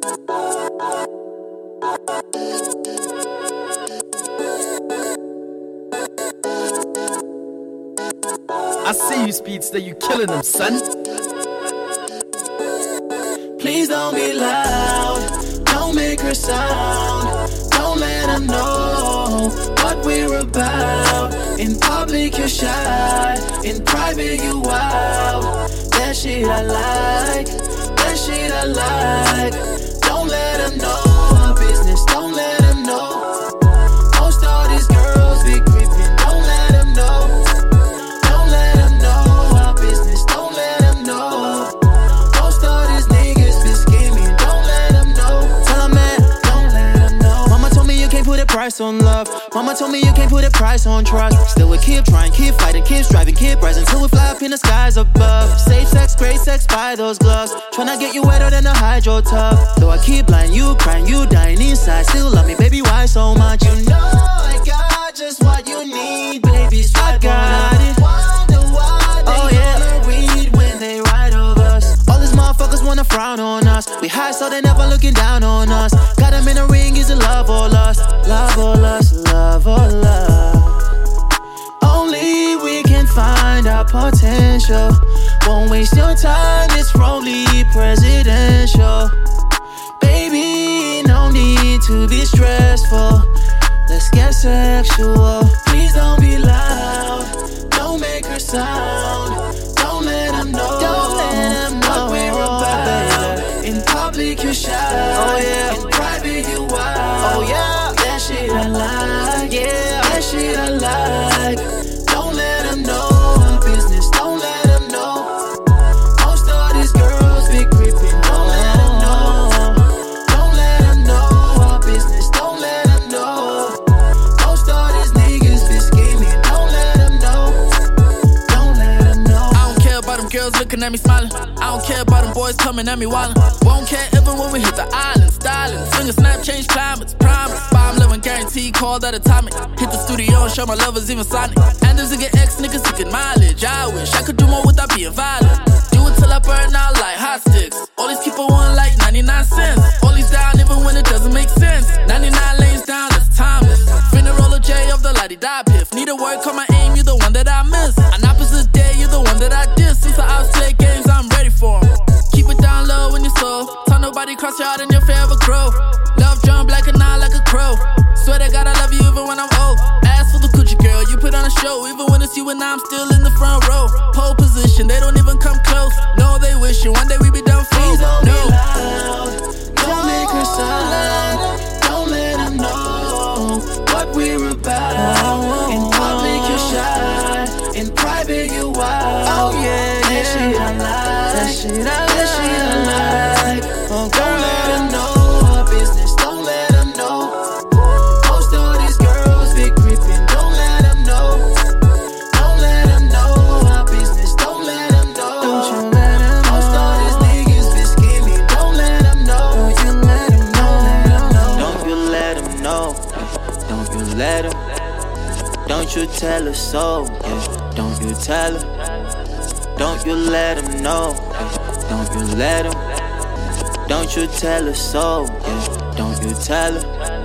I see you, Speedster, you killing them, son. Please don't be loud, don't make her sound. Don't let them know what we're about. In public you're shy, in private you wild. That shit I like, that shit I like. Don't let them know our business, don't let them know. Most of these girls be creeping, don't let them know. Don't let them know our business, don't let them know. Most of these niggas be scheming, don't let them know. Tell them man, don't let them know. Mama told me you can't put a price on love. Mama told me you can't put a price on trust. Still we keep trying, keep fighting, keep striving, keep rising till we fly up in the skies above. Safe sex, great sex, buy those gloves. Tryna get you wetter than a hydro tub. Though I keep lying, you crying, you dying inside. Still love me, baby, why so much? You know I got just what you need, baby. So I got it. Wonder why they wanna read when they write of us. All these motherfuckers wanna frown on us. We high so they never looking down on us. Got them in a ring, is it love or lust? Love or lust, love or love. Only we can find our potential. Won't waste your time, it's probably presidential. Baby, no need to be stressful. Let's get sexual. Please don't be loud, don't make her sound. Don't let them know, don't let them know what we're about. Baby. In public you shy, oh yeah. In private you wild, oh yeah. That shit I like, yeah. That shit I like. Don't let them know our business, don't let them know. Most of these girls be creeping, don't let them know. Don't let them know our business, don't let them know. Most of these niggas be scheming, don't let them know. Don't let them know. I don't care about them girls looking at me smiling. I don't care about them boys coming at me wildin'. Won't care even when we hit the island, styling. Swing a snap, change climates, promise. 5'11", guaranteed, call that atomic. Hit the studio and show my lovers even sonic. And there's a get X niggas seeking mileage. I wish I could do more without being violent. Do it till I burn out like hot sticks. All these people want like 99 cents. All these down even when it doesn't make sense. 99 lanes down, that's timeless. Finna roll a J of the la-di-da piff. Need a work on my aim, you're the one that I miss. An opposite day, you're the one that I diss. Since the outslay games, I'm ready for 'em. Keep it down low in your soul. Tell nobody cross your heart and your forever grow. Love jump like an eye, like a crow. Swear to God I love you even when I'm old. Ask for the coochie girl, you put on a show. Even when it's you and I'm still in the front row. Pole position, they don't even come close. No, they wishing one day we be done for. Please don't be loud, don't make her sound. Don't let them know what we're about. In public you're shy, in private you wild. Oh yeah, that shit I like, that shit I like, that shit I like. Don't let them know our business, don't let them know. Most of these girls be creeping, don't let them know. Don't let them know our business, don't let them know. Don't you let them know. Most of these niggas be scheming, don't let them know. Don't you let them know. Don't you let them know. Don't you let them. Don't you tell her so, yeah. Don't you tell her. Don't you let them know, yeah. Don't you let them. Don't you tell her so, yeah. Don't you tell her.